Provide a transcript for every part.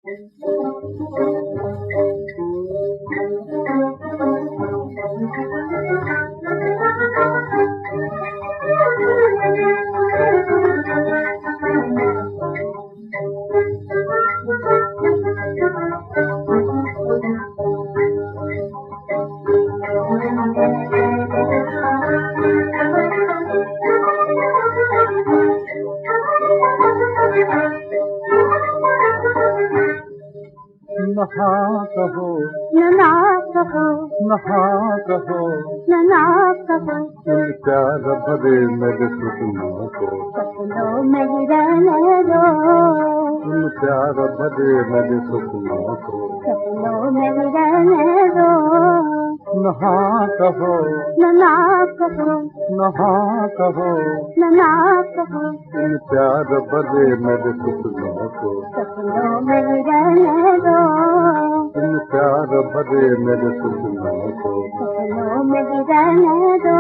नहा कहो नना कहो नहा कहो नना कहो तुम प्यार भरे मेरे सपनों को सपनों में ही रहने दो तुम प्यार भरे मेरे सपनों को सपनों में ही रहने दो नहा कहो नना कहो नहा कहो नना कहो तुम प्यार भरे मेरे सपनों को सपनों में ही रहने दो तुम प्यार भरे मेरे सपनों को सपनों में ही रहने दो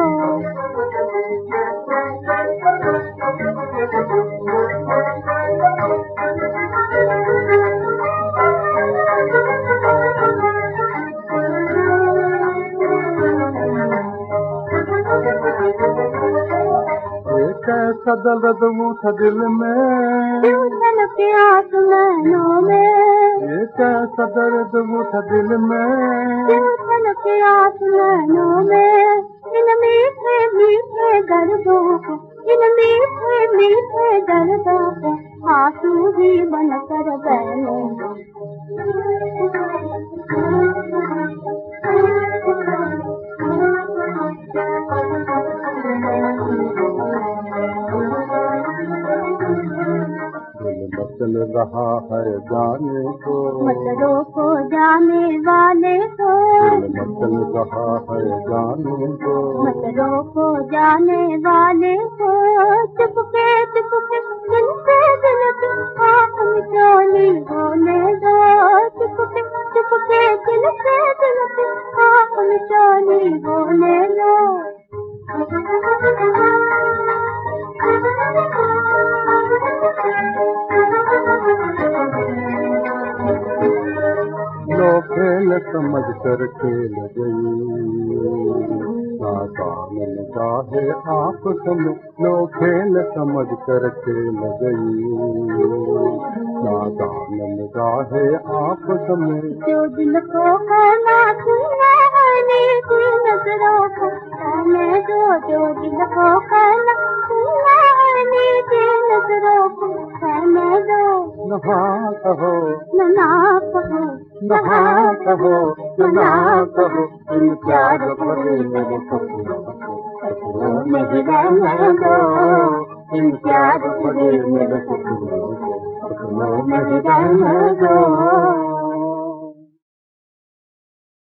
कैसा दर्द उठा दिल में के आसमानों में ये कैसा दर्द उठा दिल में के आसमानों में इन मीठे मीठे दर्दों को इन मीठे मीठे दर्दों को आंसू भी बनकर बहने चल रहा है जाने को मत रोको जाने वाले को चल रहा है जाने को मत रोको जाने वाले को चुपके चुपके दिल से दिल की आँख मिचौली होने दो चुपके चुपके दिल से दिल की आँख मिचौली होने दो लो खेल समझ कर खेल गई नादान निगाहे आप समझ लो खेल समझ कर खेल गई नादान निगाहे आप समझ जो दिल को खाना सुनाने की नजरों को खाने दो जो दिल को खाना सुनाने की नजरों को खाने दो नहा कहो नना कहो नहा कहो नहा कहो तुम प्यार भरे मेरे सपनों में ही रहने दो तुम प्यार भरे मेरे सपनों में ही रहने दो